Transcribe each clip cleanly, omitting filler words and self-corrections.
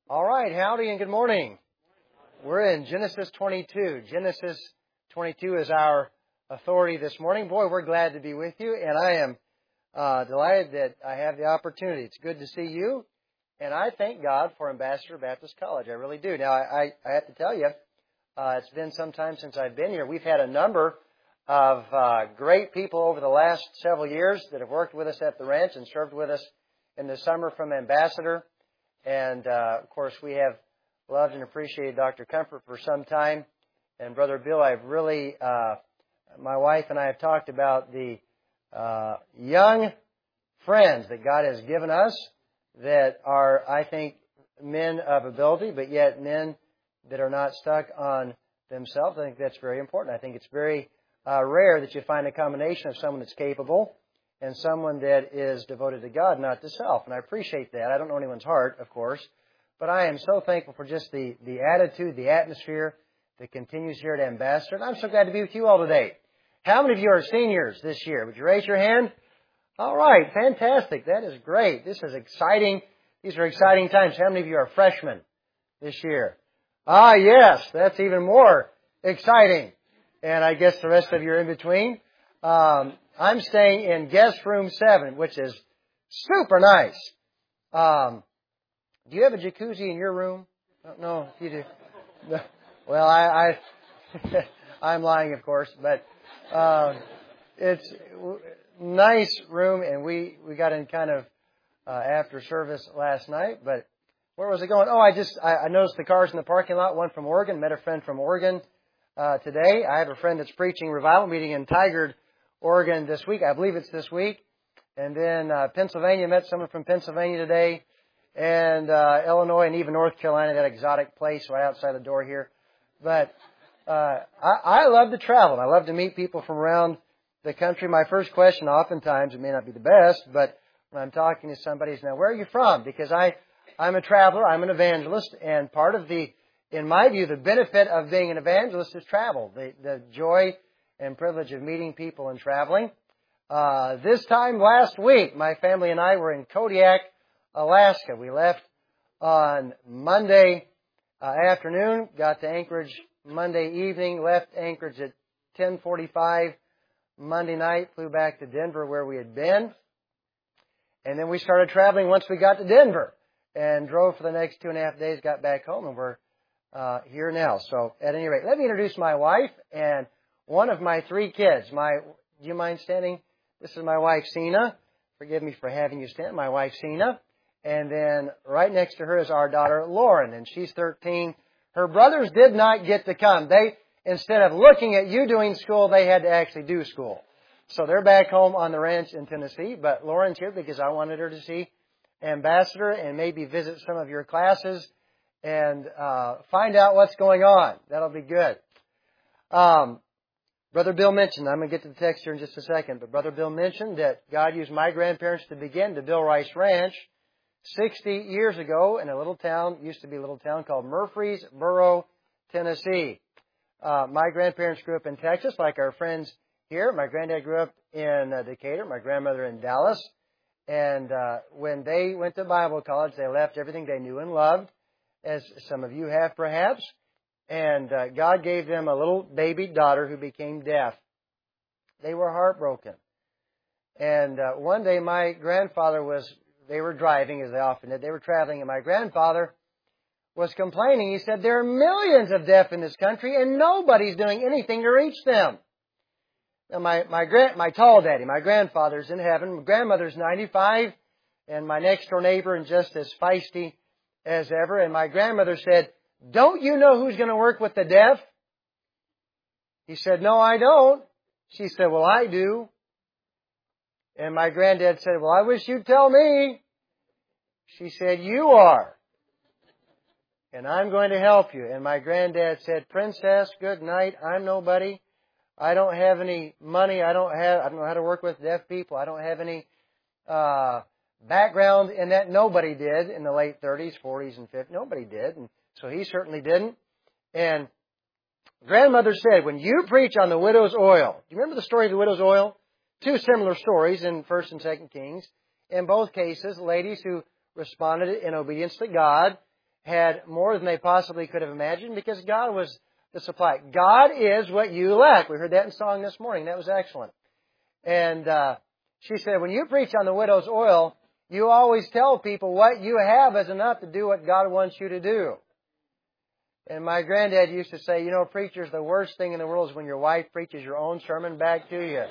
All right, howdy and good morning. We're in Genesis 22. Genesis 22 is our authority this morning. Boy, we're glad to be with you, and I am delighted that I have the opportunity. It's good to see you, and I thank God for Ambassador Baptist College. I really do. Now, I have to tell you, it's been some time since I've been here. We've had a number of great people over the last several years that have worked with us at the ranch and served with us in the summer from Ambassador. And, of course, we have loved and appreciated Dr. Comfort for some time. And Brother Bill, I've really, my wife and I have talked about the young friends that God has given us that are, I think, men of ability, but yet men that are not stuck on themselves. I think that's very important. I think it's very rare that you find a combination of someone that's capable and someone that is devoted to God, not to self. And I appreciate that. I don't know anyone's heart, of course, but I am so thankful for just the attitude, the atmosphere that continues here at Ambassador. And I'm so glad to be with you all today. How many of you are seniors this year? Would you raise your hand? All right, fantastic. That is great. This is exciting. These are exciting times. How many of you are freshmen this year? Ah, yes, that's even more exciting. And I guess the rest of you are in between. I'm staying in guest room 7, which is super nice. Do you have a jacuzzi in your room? No, you do. No. Well, I'm lying, of course, but it's a nice room, and we got in kind of after service last night. But where was it going? Oh, I noticed the cars in the parking lot. One from Oregon. Met a friend from Oregon today. I have a friend that's preaching revival meeting in Tigard, Oregon this week. I believe it's this week. And then Pennsylvania, met someone from Pennsylvania today. And Illinois and even North Carolina, that exotic place right outside the door here. But I love to travel. I love to meet people from around the country. My first question, oftentimes, it may not be the best, but when I'm talking to somebody is, now, where are you from? Because I'm a traveler. I'm an evangelist. And part of in my view, the benefit of being an evangelist is travel. The joy and privilege of meeting people and traveling. This time last week, my family and I were in Kodiak, Alaska. We left on Monday afternoon, got to Anchorage Monday evening, left Anchorage at 10:45 Monday night, flew back to Denver where we had been. And then we started traveling once we got to Denver and drove for the next 2.5 days, got back home, and we're here now. So at any rate, let me introduce my wife and one of my 3 kids. Do you mind standing? This is my wife, Sina. Forgive me for having you stand. My wife, Sina. And then right next to her is our daughter, Lauren, and she's 13. Her brothers did not get to come. Instead of looking at you doing school, they had to actually do school. So they're back home on the ranch in Tennessee. But Lauren's here because I wanted her to see Ambassador and maybe visit some of your classes and find out what's going on. That'll be good. Brother Bill mentioned, I'm going to get to the text here in just a second, but Brother Bill mentioned that God used my grandparents to begin the Bill Rice Ranch 60 years ago in a little town, used to be a little town called Murfreesboro, Tennessee. My grandparents grew up in Texas, like our friends here. My granddad grew up in Decatur, my grandmother in Dallas. And when they went to Bible college, they left everything they knew and loved, as some of you have perhaps. And God gave them a little baby daughter who became deaf. They were heartbroken. And one day my grandfather they were driving, as they often did. They were traveling, and my grandfather was complaining. He said, there are millions of deaf in this country, and nobody's doing anything to reach them. Now, my tall daddy, my grandfather's in heaven. My grandmother's 95, and my next-door neighbor and just as feisty as ever. And my grandmother said, don't you know who's going to work with the deaf? He said, no, I don't. She said, well, I do. And my granddad said, well, I wish you'd tell me. She said, you are. And I'm going to help you. And my granddad said, Princess, good night. I'm nobody. I don't have any money. I don't know how to work with deaf people. I don't have any background in that. Nobody did in the late 30s, 40s, and 50s. Nobody did. And so he certainly didn't. And grandmother said, when you preach on the widow's oil, do you remember the story of the widow's oil? 2 similar stories in 1 and 2 Kings. In both cases, ladies who responded in obedience to God had more than they possibly could have imagined because God was the supply. God is what you lack. We heard that in song this morning. That was excellent. And she said, when you preach on the widow's oil, you always tell people what you have is enough to do what God wants you to do. And my granddad used to say, you know, preachers, the worst thing in the world is when your wife preaches your own sermon back to you.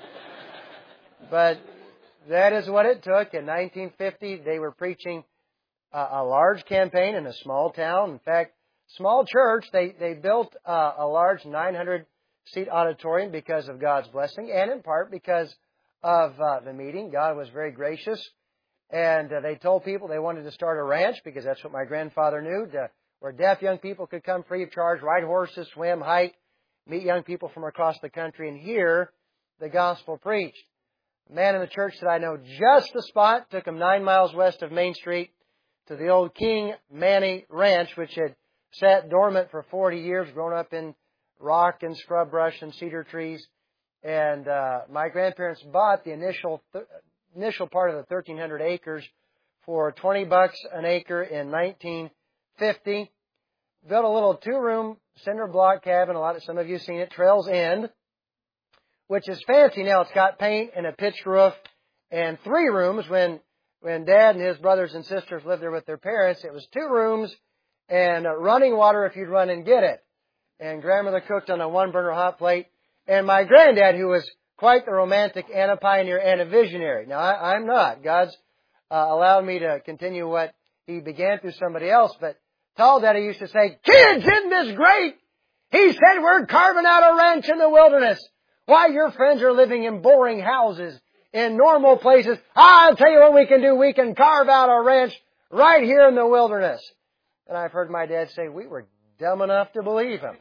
But that is what it took. In 1950, they were preaching a large campaign in a small town. In fact, small church, they built a large 900-seat auditorium because of God's blessing and in part because of the meeting. God was very gracious. And they told people they wanted to start a ranch because that's what my grandfather knew, where deaf young people could come free of charge, ride horses, swim, hike, meet young people from across the country and hear the gospel preached. A man in the church that I know just the spot, took him 9 miles west of Main Street to the old King Manny Ranch, which had sat dormant for 40 years, grown up in rock and scrub brush and cedar trees. And my grandparents bought the initial part of the 1,300 acres for $20 an acre in 1950. Built a little 2-room cinder block cabin. Some of you have seen it, Trails End, which is fancy now. It's got paint and a pitched roof and 3 rooms. When Dad and his brothers and sisters lived there with their parents, it was 2 rooms and running water if you'd run and get it. And grandmother cooked on a 1-burner hot plate. And my granddad, who was quite the romantic and a pioneer and a visionary. Now, I'm not. God's allowed me to continue what He began through somebody else. But Tall Daddy used to say, kids, isn't this great? He said we're carving out a ranch in the wilderness. Why, your friends are living in boring houses, in normal places. I'll tell you what we can do. We can carve out a ranch right here in the wilderness. And I've heard my dad say, we were dumb enough to believe him.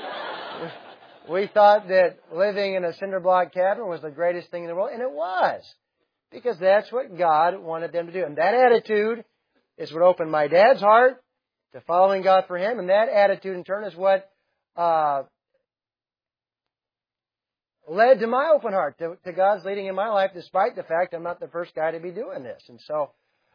We thought that living in a cinder block cabin was the greatest thing in the world, and it was. Because that's what God wanted them to do. And that attitude is what opened my dad's heart to following God for him, and that attitude in turn is what led to my open heart, to God's leading in my life, despite the fact I'm not the first guy to be doing this. And so,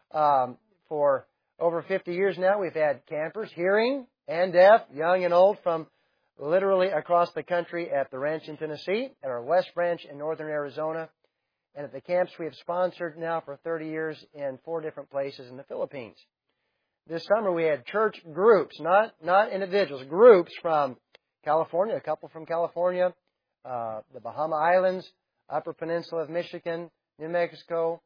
for over 50 years now, we've had campers, hearing and deaf, young and old, from literally across the country at the ranch in Tennessee, at our West Branch in northern Arizona, and at the camps we have sponsored now for 30 years in 4 different places in the Philippines. This summer we had church groups, not individuals, groups from California, a couple from California, the Bahama Islands, Upper Peninsula of Michigan, New Mexico,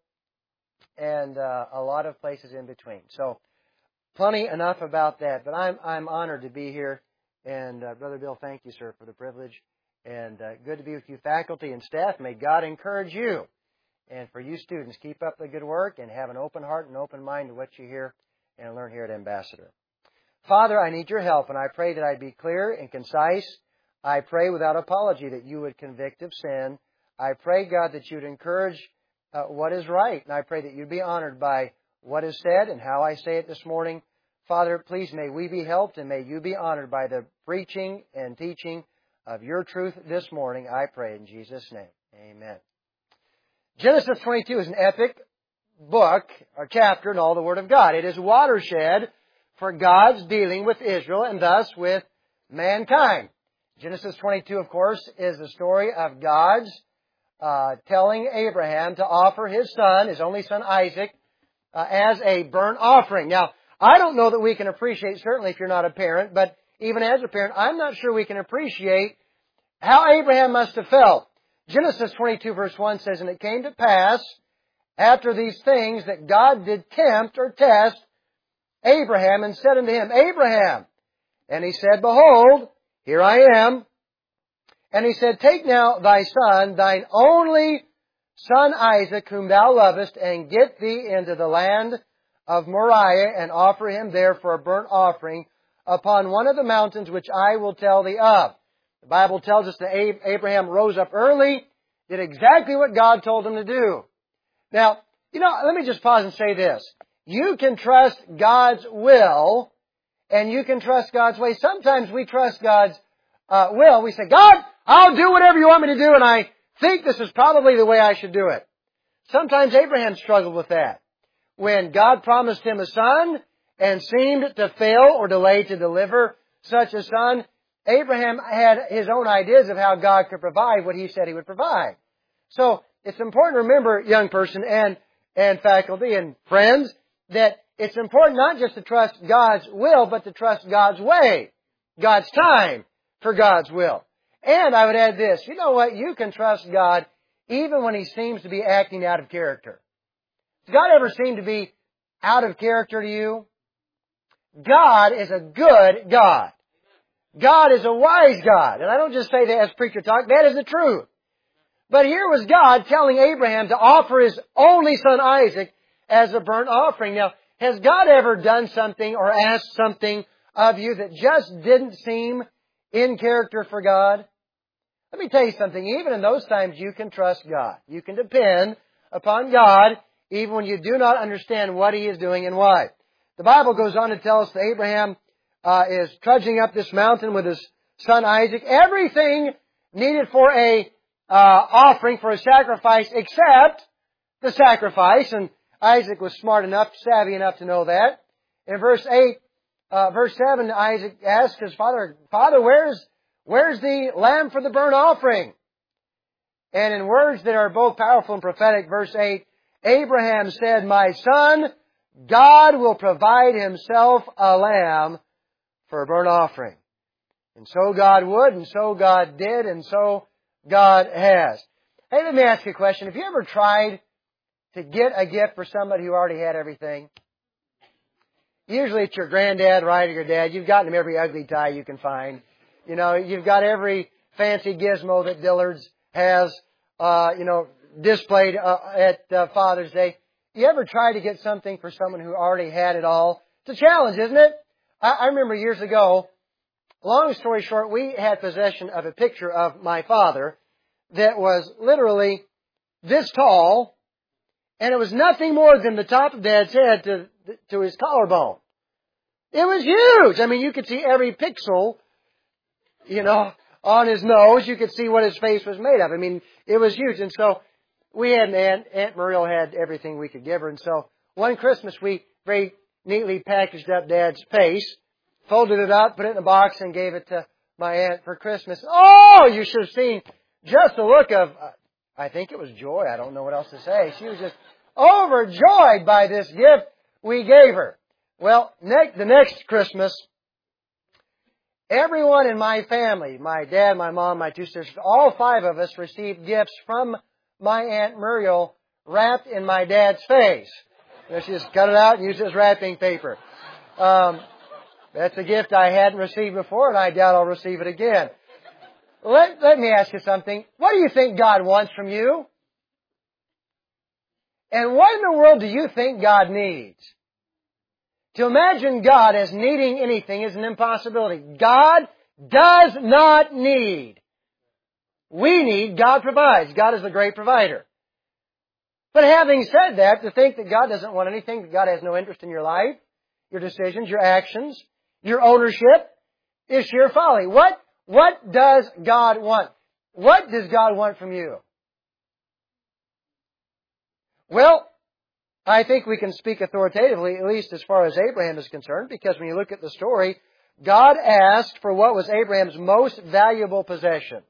and a lot of places in between. So, plenty enough about that. But I'm honored to be here. And Brother Bill, thank you, sir, for the privilege. And good to be with you, faculty and staff. May God encourage you. And for you students, keep up the good work and have an open heart and open mind to what you hear and learn here at Ambassador. Father, I need your help, and I pray that I be clear and concise. I pray without apology that you would convict of sin. I pray, God, that you would encourage what is right. And I pray that you'd be honored by what is said and how I say it this morning. Father, please may we be helped and may you be honored by the preaching and teaching of your truth this morning. I pray in Jesus' name. Amen. Genesis 22 is an epic book or chapter in all the Word of God. It is a watershed for God's dealing with Israel and thus with mankind. Genesis 22, of course, is the story of God's telling Abraham to offer his son, his only son Isaac, as a burnt offering. Now, I don't know that we can appreciate, certainly if you're not a parent, but even as a parent, I'm not sure we can appreciate how Abraham must have felt. Genesis 22 verse 1 says, and it came to pass after these things that God did tempt or test Abraham and said unto him, Abraham. And he said, behold, here I am. And he said, take now thy son, thine only son Isaac, whom thou lovest, and get thee into the land of Moriah, and offer him there for a burnt offering upon one of the mountains which I will tell thee of. The Bible tells us that Abraham rose up early, did exactly what God told him to do. Now, let me just pause and say this. You can trust God's will, and you can trust God's way. Sometimes we trust God's will. We say, God, I'll do whatever you want me to do, and I think this is probably the way I should do it. Sometimes Abraham struggled with that. When God promised him a son, and seemed to fail or delay to deliver such a son, Abraham had his own ideas of how God could provide what He said He would provide. So, it's important to remember, young person and faculty and friends, that it's important not just to trust God's will, but to trust God's way, God's time for God's will. And I would add this, you know what? You can trust God even when He seems to be acting out of character. Does God ever seem to be out of character to you? God is a good God. God is a wise God. And I don't just say that as preacher talk, that is the truth. But here was God telling Abraham to offer his only son Isaac as a burnt offering. Now, has God ever done something or asked something of you that just didn't seem in character for God? Let me tell you something. Even in those times, you can trust God. You can depend upon God even when you do not understand what He is doing and why. The Bible goes on to tell us that Abraham is trudging up this mountain with his son Isaac. Everything needed for a offering, for a sacrifice, except the sacrifice. And Isaac was smart enough, savvy enough to know that. In verse 7, Isaac asks his father, "Father, where's the lamb for the burnt offering?" And in words that are both powerful and prophetic, verse 8, Abraham said, "My son, God will provide Himself a lamb for a burnt offering." And so God would, and so God did, and so God has. Hey, let me ask you a question. Have you ever tried to get a gift for somebody who already had everything? Usually it's your granddad, right, or your dad. You've gotten him every ugly tie you can find. You know, you've got every fancy gizmo that Dillard's has, displayed at Father's Day. You ever try to get something for someone who already had it all? It's a challenge, isn't it? I remember years ago, long story short, we had possession of a picture of my father that was literally this tall, and it was nothing more than the top of Dad's head to his collarbone. It was huge. I mean, you could see every pixel, on his nose. You could see what his face was made of. I mean, it was huge. And so we had an aunt. Aunt Muriel had everything we could give her. And so one Christmas, we very neatly packaged up Dad's face, folded it up, put it in a box, and gave it to my aunt for Christmas. Oh, you should have seen just the look of, I think it was joy. I don't know what else to say. She was just overjoyed by this gift we gave her. Well, the next Christmas, everyone in my family, my dad, my mom, my two sisters, all 5 of us received gifts from my Aunt Muriel wrapped in my dad's face. She just cut it out and used it as wrapping paper. That's a gift I hadn't received before, and I doubt I'll receive it again. Let me ask you something. What do you think God wants from you? And what in the world do you think God needs? To imagine God as needing anything is an impossibility. God does not need. We need, God provides. God is the great provider. But having said that, to think that God doesn't want anything, that God has no interest in your life, your decisions, your actions, your ownership, is sheer folly. What does God want? What does God want from you? Well, I think we can speak authoritatively, at least as far as Abraham is concerned, because when you look at the story, God asked for what was Abraham's most valuable possession.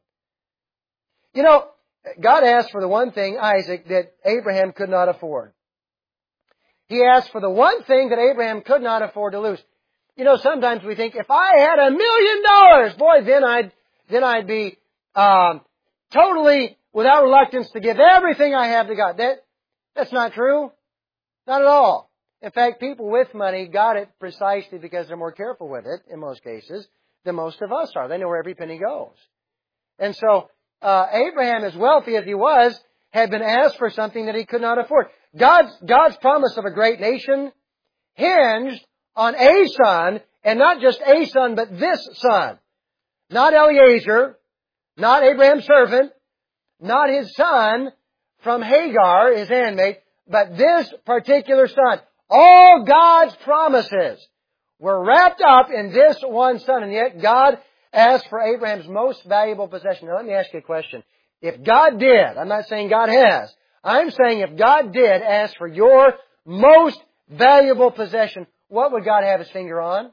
God asked for the one thing, Isaac, that Abraham could not afford. He asked for the one thing that Abraham could not afford to lose. Sometimes we think, if I had $1 million, boy, then I'd be totally without reluctance to give everything I have to God. That's not true. Not at all. In fact, people with money got it precisely because they're more careful with it, in most cases, than most of us are. They know where every penny goes. And so, Abraham, as wealthy as he was, had been asked for something that he could not afford. God's promise of a great nation hinged on a son, and not just a son, but this son. Not Eliezer, not Abraham's servant, not his son from Hagar, his handmaid, but this particular son. All God's promises were wrapped up in this one son, and yet God asked for Abraham's most valuable possession. Now let me ask you a question. If God did, I'm not saying God has, I'm saying if God did ask for your most valuable possession, what would God have His finger on?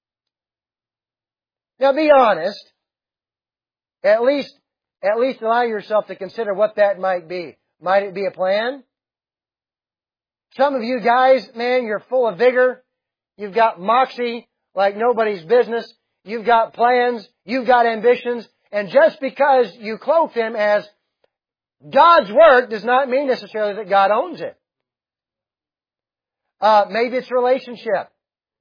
Now be honest. At least allow yourself to consider what that might be. Might it be a plan? Some of you guys, man, you're full of vigor. You've got moxie like nobody's business. You've got plans. You've got ambitions. And just because you cloak them as God's work does not mean necessarily that God owns it. Maybe it's relationship.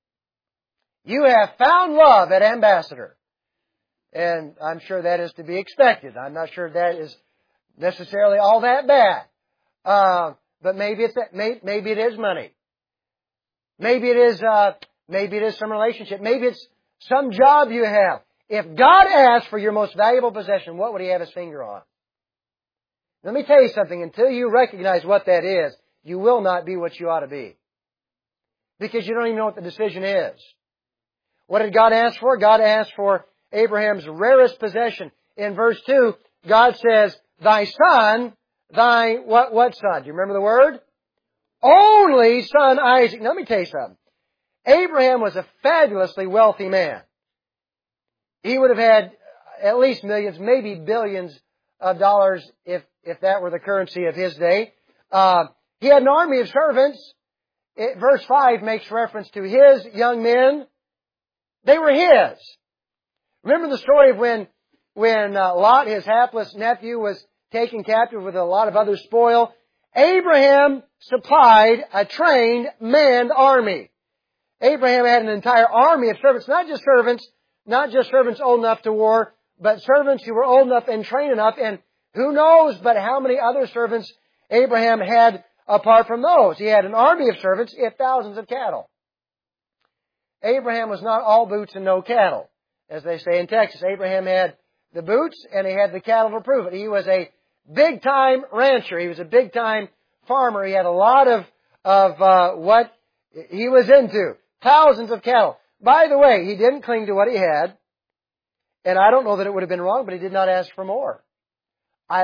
You have found love at Ambassador. And I'm sure that is to be expected. I'm not sure that is necessarily all that bad. But maybe it is money. Maybe it is some relationship. Maybe it's some job you have. If God asked for your most valuable possession, what would He have His finger on? Let me tell you something. Until you recognize what that is, you will not be what you ought to be. Because you don't even know what the decision is. What did God ask for? God asked for Abraham's rarest possession. In verse 2, God says, thy son, what son? Do you remember the word? Only son Isaac. Now, let me tell you something. Abraham was a fabulously wealthy man. He would have had at least millions, maybe billions of dollars if that were the currency of his day. He had an army of servants. Verse 5 makes reference to his young men. They were his. Remember the story of when Lot, his hapless nephew, was taken captive with a lot of other spoil? Abraham supplied a trained, manned army. Abraham had an entire army of servants, not just servants old enough to war, but servants who were old enough and trained enough. And who knows but how many other servants Abraham had apart from those. He had an army of servants, he had thousands of cattle. Abraham was not all boots and no cattle, as they say in Texas. Abraham had the boots and he had the cattle to prove it. He was a big-time rancher. He was a big-time farmer. He had a lot of what he was into. Thousands of cattle. By the way, he didn't cling to what he had. And I don't know that it would have been wrong, but he did not ask for more. I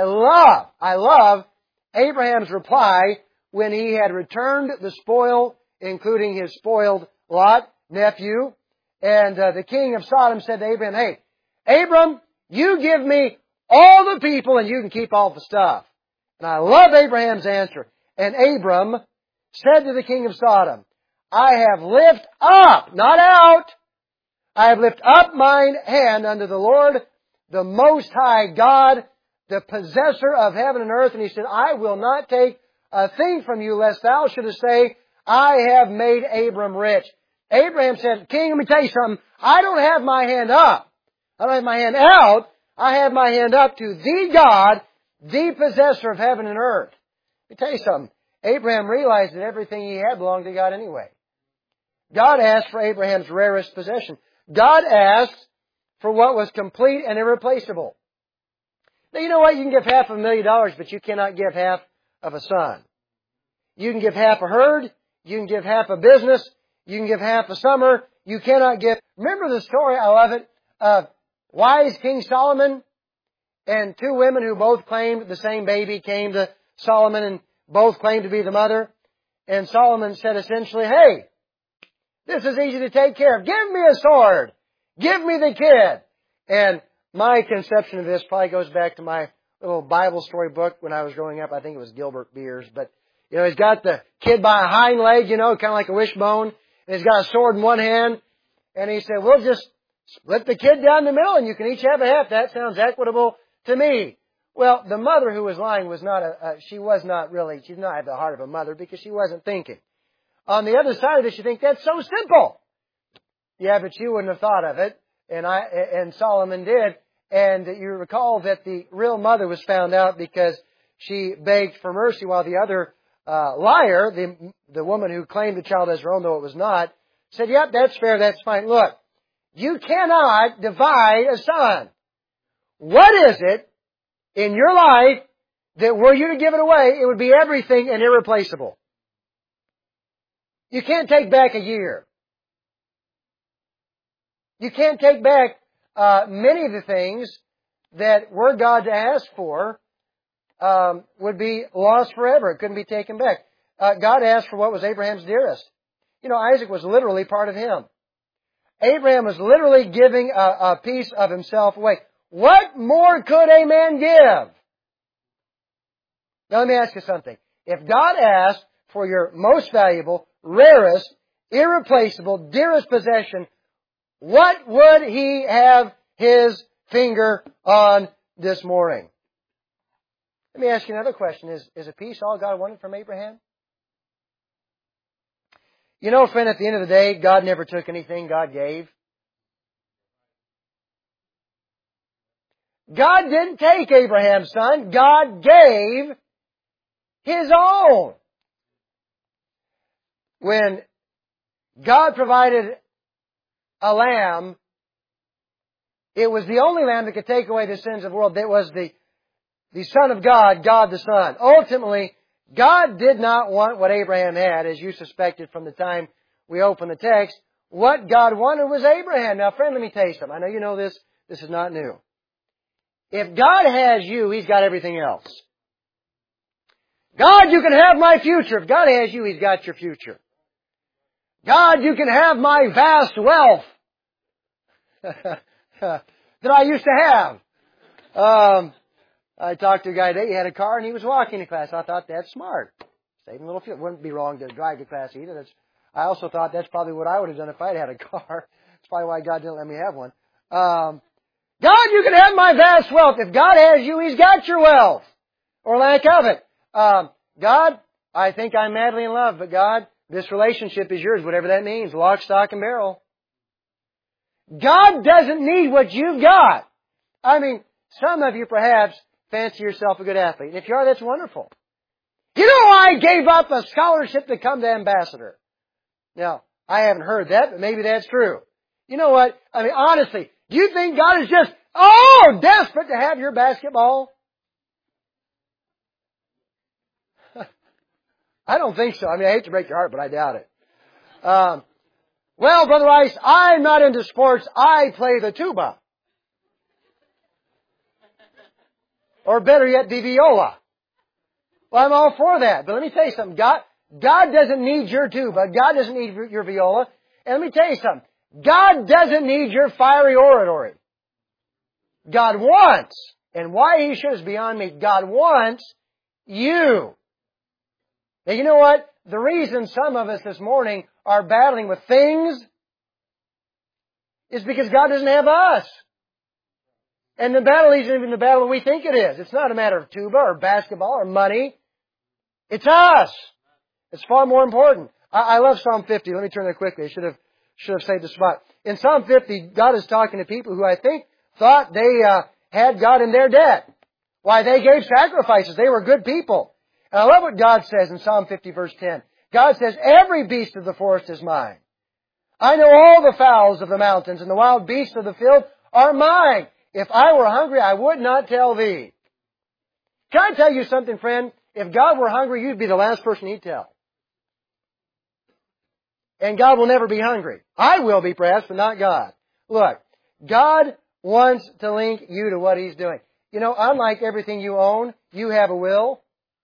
love Abraham's reply when he had returned the spoil, including his spoiled Lot, nephew. And the king of Sodom said to Abraham, hey, Abram, you give me all the people and you can keep all the stuff. And I love Abraham's answer. And Abram said to the king of Sodom, I have lift up, not out, I have lift up mine hand unto the Lord, the Most High God, the possessor of heaven and earth. And he said, I will not take a thing from you, lest thou shouldest say, I have made Abram rich. Abraham said, King, let me tell you something. I don't have my hand up. I don't have my hand out. I have my hand up to the God, the possessor of heaven and earth. Let me tell you something. Abraham realized that everything he had belonged to God anyway. God asked for Abraham's rarest possession. God asked for what was complete and irreplaceable. Now, you know what? You can give $500,000, but you cannot give half of a son. You can give half a herd. You can give half a business. You can give half a summer. You cannot give... Remember the story, I love it, of wise King Solomon and two women who both claimed the same baby came to Solomon and both claimed to be the mother. And Solomon said essentially, hey, this is easy to take care of. Give me a sword. Give me the kid. And my conception of this probably goes back to my little Bible story book when I was growing up. I think it was Gilbert Beers. But, he's got the kid by a hind leg, kind of like a wishbone. And he's got a sword in one hand. And he said, we'll just split the kid down the middle and you can each have a half. That sounds equitable to me. Well, the mother who was lying was not she did not have the heart of a mother because she wasn't thinking. On the other side of this, you think, that's so simple. Yeah, but you wouldn't have thought of it. And Solomon did. And you recall that the real mother was found out because she begged for mercy while the other liar, the woman who claimed the child as her own, though it was not, said, yep, that's fair, that's fine. Look, you cannot divide a son. What is it in your life that were you to give it away, it would be everything and irreplaceable? You can't take back a year. You can't take back many of the things that were God to ask for would be lost forever. It couldn't be taken back. God asked for what was Abraham's dearest. You know, Isaac was literally part of him. Abraham was literally giving a piece of himself away. What more could a man give? Now let me ask you something. If God asked for your most valuable, rarest, irreplaceable, dearest possession, what would He have His finger on this morning? Let me ask you another question. Is a peace all God wanted from Abraham? You know, friend, at the end of the day, God never took anything, God gave. God didn't take Abraham's son. God gave His own. When God provided a lamb, it was the only lamb that could take away the sins of the world. It was the Son of God, God the Son. Ultimately, God did not want what Abraham had, as you suspected from the time we opened the text. What God wanted was Abraham. Now, friend, let me tell you something. I know you know this. This is not new. If God has you, He's got everything else. God, you can have my future. If God has you, He's got your future. God, you can have my vast wealth that I used to have. I talked to a guy today, he had a car and he was walking to class. I thought that's smart. Saving a little fuel. Wouldn't be wrong to drive to class either. I also thought that's probably what I would have done if I'd had a car. That's probably why God didn't let me have one. God, you can have my vast wealth. If God has you, He's got your wealth. Or lack of it. God, I think I'm madly in love, but God, this relationship is yours, whatever that means. Lock, stock, and barrel. God doesn't need what you've got. I mean, some of you perhaps fancy yourself a good athlete. And if you are, that's wonderful. You know, I gave up a scholarship to come to ambassador. Now, I haven't heard that, but maybe that's true. You know what? I mean, honestly, do you think God is just, desperate to have your basketball? I don't think so. I mean, I hate to break your heart, but I doubt it. Well, Brother Rice, I'm not into sports. I play the tuba. Or better yet, the viola. Well, I'm all for that. But let me tell you something. God doesn't need your tuba. God doesn't need your viola. And let me tell you something. God doesn't need your fiery oratory. God wants, and why He should is beyond me, God wants you. Now, you know what? The reason some of us this morning are battling with things is because God doesn't have us. And the battle isn't even the battle we think it is. It's not a matter of tuba or basketball or money. It's us. It's far more important. I love Psalm 50. Let me turn there quickly. I should have saved the spot. In Psalm 50, God is talking to people who I think thought they had God in their debt. Why, they gave sacrifices. They were good people. And I love what God says in Psalm 50 verse 10. God says, every beast of the forest is mine. I know all the fowls of the mountains and the wild beasts of the field are mine. If I were hungry, I would not tell thee. Can I tell you something, friend? If God were hungry, you'd be the last person He'd tell. And God will never be hungry. I will be perhaps, but not God. Look, God wants to link you to what He's doing. You know, unlike everything you own, you have a will.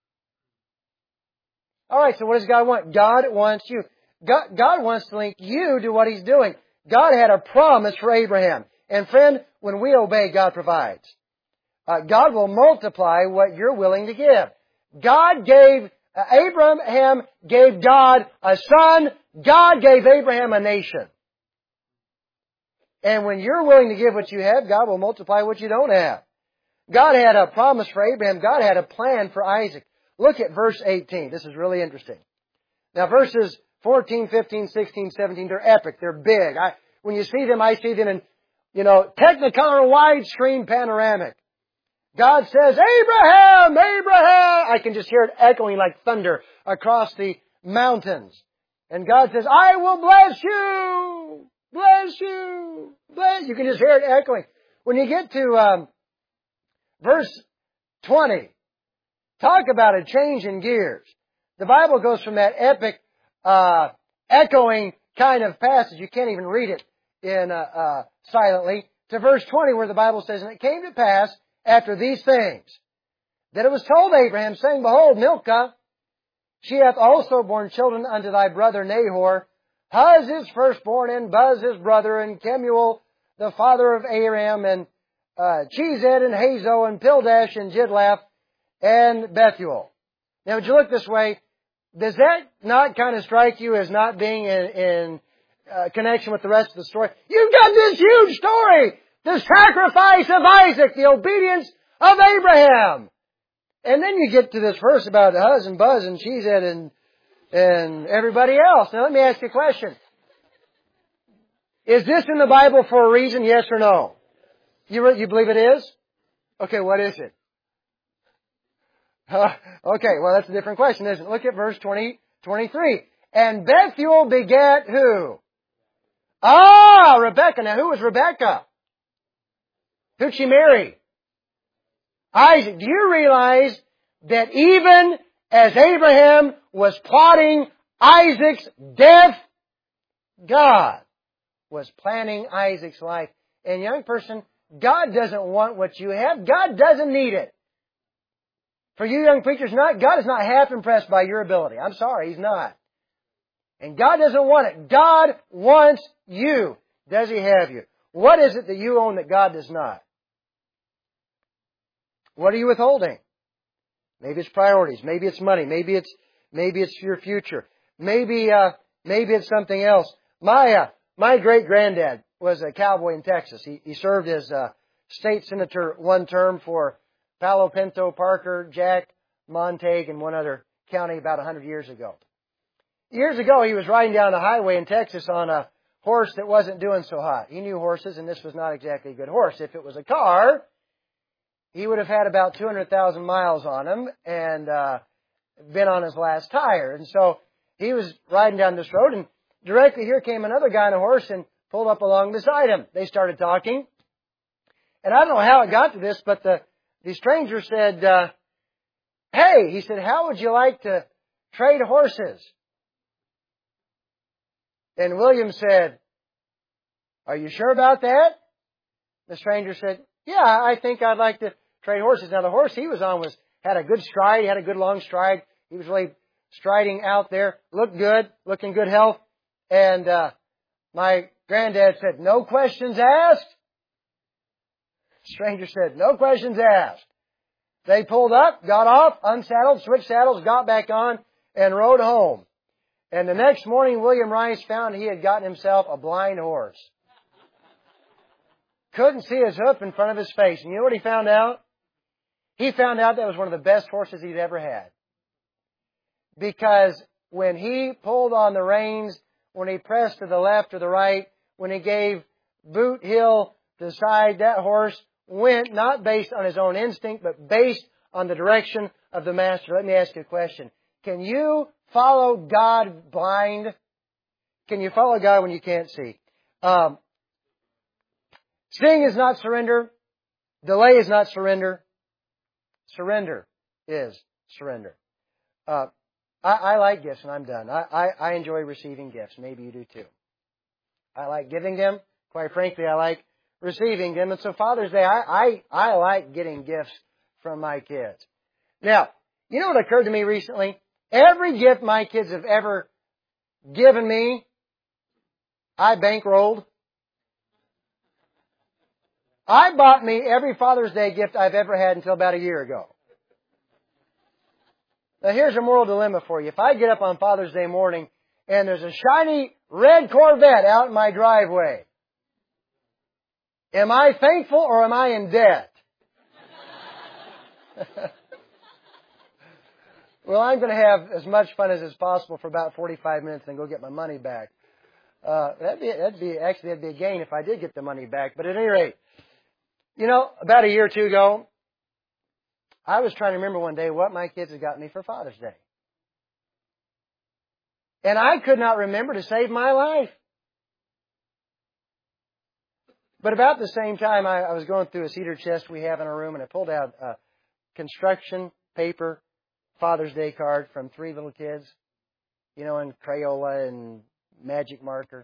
Alright, so what does God want? God wants you. God wants to link you to what He's doing. God had a promise for Abraham. And friend, when we obey, God provides. God will multiply what you're willing to give. Abraham gave God a son. God gave Abraham a nation. And when you're willing to give what you have, God will multiply what you don't have. God had a promise for Abraham. God had a plan for Isaac. Look at verse 18. This is really interesting. Now verses 14, 15, 16, 17, they're epic. They're big. When you see them, I see them in, Technicolor widescreen panoramic. God says, Abraham, Abraham! I can just hear it echoing like thunder across the mountains. And God says, I will bless you! Bless you! Bless. You can just hear it echoing. When you get to verse 20, talk about a change in gears. The Bible goes from that epic, echoing kind of passage, you can't even read it in silently, to verse 20 where the Bible says, and it came to pass after these things, that it was told Abraham, saying, behold, Milcah, she hath also borne children unto thy brother Nahor Huz his firstborn, and Buz his brother, and Kemuel the father of Aram, and Chezed, and Hazo, and Pildash, and Jidlaph, and Bethuel. Now, would you look this way? Does that not kind of strike you as not being in connection with the rest of the story? You've got this huge story! The sacrifice of Isaac, the obedience of Abraham. And then you get to this verse about Huz and Buz and Chezed and everybody else. Now let me ask you a question. Is this in the Bible for a reason, yes or no? You believe it is? Okay, what is it? Okay, well that's a different question, isn't it? Look at verse 23. And Bethuel begat who? Rebekah. Now who was Rebekah? Who'd she marry? Isaac. Do you realize that even as Abraham was plotting Isaac's death, God was planning Isaac's life? And young person, God doesn't want what you have. God doesn't need it. For you young preachers, God is not half impressed by your ability. I'm sorry, He's not. And God doesn't want it. God wants you. Does He have you? What is it that you own that God does not? What are you withholding? Maybe it's priorities. Maybe it's money. Maybe it's your future. Maybe it's something else. My great granddad was a cowboy in Texas. He served as a state senator one term for Palo Pinto, Parker, Jack, Montague, and one other county about 100 years ago. Years ago, he was riding down the highway in Texas on a horse that wasn't doing so hot. He knew horses, and this was not exactly a good horse. If it was a car, he would have had about 200,000 miles on him and been on his last tire. And so he was riding down this road, and directly here came another guy on a horse and pulled up along beside him. They started talking. And I don't know how it got to this, but the stranger said, hey, he said, how would you like to trade horses? And William said, are you sure about that? The stranger said, yeah, I think I'd like to trade horses. Now, the horse he was on had a good stride. He had a good long stride. He was really striding out there. Looked good. Looked in good health. And my granddad said, no questions asked. The stranger said, no questions asked. They pulled up, got off, unsaddled, switched saddles, got back on, and rode home. And the next morning, William Rice found he had gotten himself a blind horse. Couldn't see his hoof in front of his face. And you know what he found out? He found out that was one of the best horses he'd ever had. Because when he pulled on the reins, when he pressed to the left or the right, when he gave boot heel to the side, that horse went not based on his own instinct, but based on the direction of the master. Let me ask you a question. Can you follow God blind? Can you follow God when you can't see? Seeing is not surrender. Delay is not surrender. Surrender is surrender. I like gifts, and I'm done. I enjoy receiving gifts. Maybe you do too. I like giving them. Quite frankly, I like receiving them. And so Father's Day, I like getting gifts from my kids. Now, you know what occurred to me recently? Every gift my kids have ever given me, I bankrolled. I bought me every Father's Day gift I've ever had until about a year ago. Now here's a moral dilemma for you. If I get up on Father's Day morning and there's a shiny red Corvette out in my driveway, am I thankful or am I in debt? Well, I'm going to have as much fun as is possible for about 45 minutes and go get my money back. That'd be a gain if I did get the money back. But at any rate, you know, about a year or two ago, I was trying to remember one day what my kids had got me for Father's Day. And I could not remember to save my life. But about the same time, I was going through a cedar chest we have in our room, and I pulled out a construction paper Father's Day card from 3 little kids, you know, in Crayola and magic marker.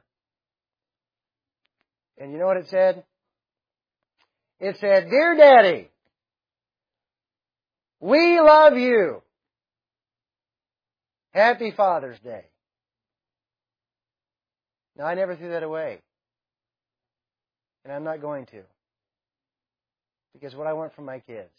And you know what it said? It said, Dear Daddy, we love you. Happy Father's Day. Now, I never threw that away. And I'm not going to. Because what I want from my kids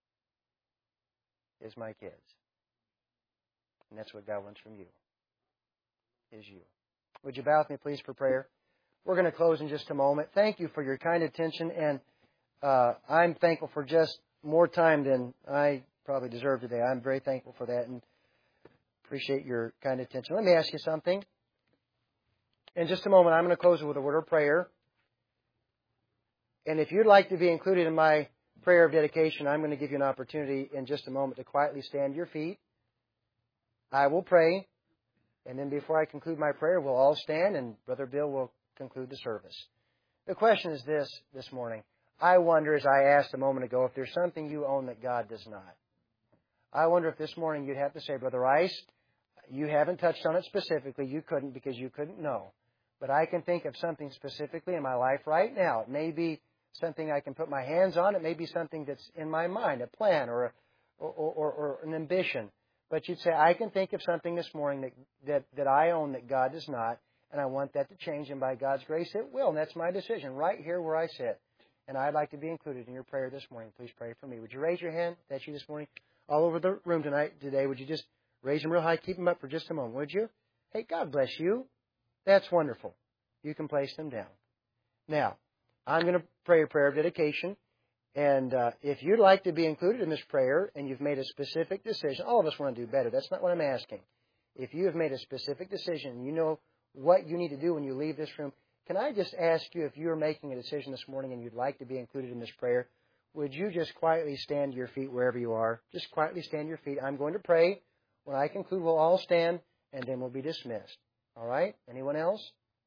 is my kids. And that's what God wants from you, is you. Would you bow with me, please, for prayer? We're going to close in just a moment. Thank you for your kind attention, and I'm thankful for just more time than I probably deserve today. I'm very thankful for that and appreciate your kind attention. Let me ask you something. In just a moment, I'm going to close with a word of prayer. And if you'd like to be included in my prayer of dedication, I'm going to give you an opportunity in just a moment to quietly stand to your feet. I will pray, and then before I conclude my prayer, we'll all stand, and Brother Bill will conclude the service. The question is this morning. I wonder, as I asked a moment ago, if there's something you own that God does not. I wonder if this morning you'd have to say, Brother Rice, you haven't touched on it specifically. You couldn't because you couldn't know. But I can think of something specifically in my life right now. It may be something I can put my hands on. It may be something that's in my mind, a plan or an ambition. But you'd say, I can think of something this morning that I own that God does not, and I want that to change, and by God's grace it will. And that's my decision right here where I sit. And I'd like to be included in your prayer this morning. Please pray for me. Would you raise your hand? That's you this morning. All over the room today, would you just raise them real high? Keep them up for just a moment, would you? Hey, God bless you. That's wonderful. You can place them down. Now, I'm going to pray a prayer of dedication. And if you'd like to be included in this prayer and you've made a specific decision, all of us want to do better. That's not what I'm asking. If you have made a specific decision and you know what you need to do when you leave this room, can I just ask you, if you're making a decision this morning and you'd like to be included in this prayer, would you just quietly stand to your feet wherever you are? Just quietly stand to your feet. I'm going to pray. When I conclude, we'll all stand, and then we'll be dismissed. All right? Anyone else?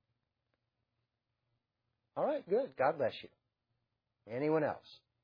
All right, good. God bless you. Anyone else?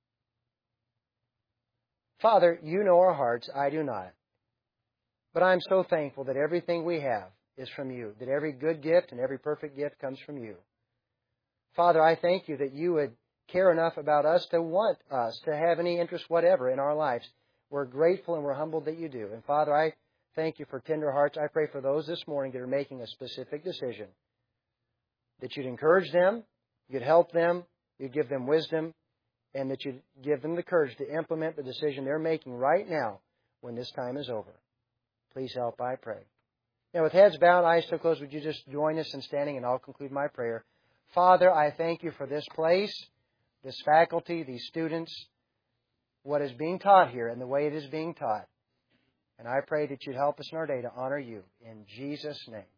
Father, you know our hearts. I do not. But I'm so thankful that everything we have is from you, that every good gift and every perfect gift comes from you. Father, I thank you that you would care enough about us to want us to have any interest whatever in our lives. We're grateful and we're humbled that you do. And Father, I thank you for tender hearts. I pray for those this morning that are making a specific decision, that you'd encourage them, you'd help them, you'd give them wisdom, and that you'd give them the courage to implement the decision they're making right now when this time is over. Please help, I pray. Now, with heads bowed, eyes still closed, would you just join us in standing, and I'll conclude my prayer. Father, I thank you for this place, this faculty, these students, what is being taught here and the way it is being taught. And I pray that you'd help us in our day to honor you. In Jesus' name.